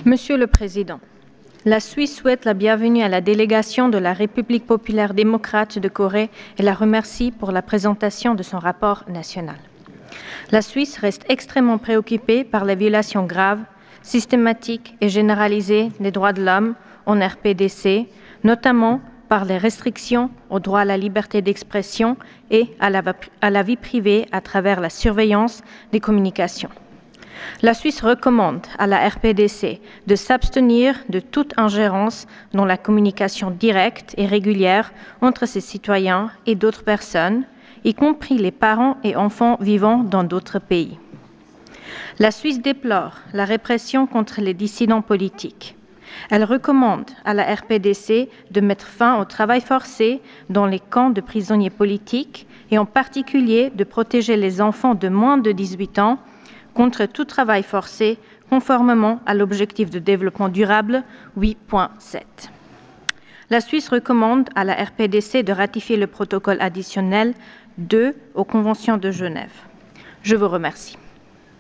Monsieur le Président, la Suisse souhaite la bienvenue à la délégation de la République populaire démocrate de Corée et la remercie pour la présentation de son rapport national. La Suisse reste extrêmement préoccupée par les violations graves, systématiques et généralisées des droits de l'homme en RPDC, notamment par les restrictions au droit à la liberté d'expression et à la vie privée à travers la surveillance des communications. La Suisse recommande à la RPDC de s'abstenir de toute ingérence dans la communication directe et régulière entre ses citoyens et d'autres personnes, y compris les parents et enfants vivant dans d'autres pays. La Suisse déplore la répression contre les dissidents politiques. Elle recommande à la RPDC de mettre fin au travail forcé dans les camps de prisonniers politiques et en particulier de protéger les enfants de moins de 18 ans contre tout travail forcé, conformément à l'objectif de développement durable 8.7. La Suisse recommande à la RPDC de ratifier le protocole additionnel 2 aux conventions de Genève. Je vous remercie.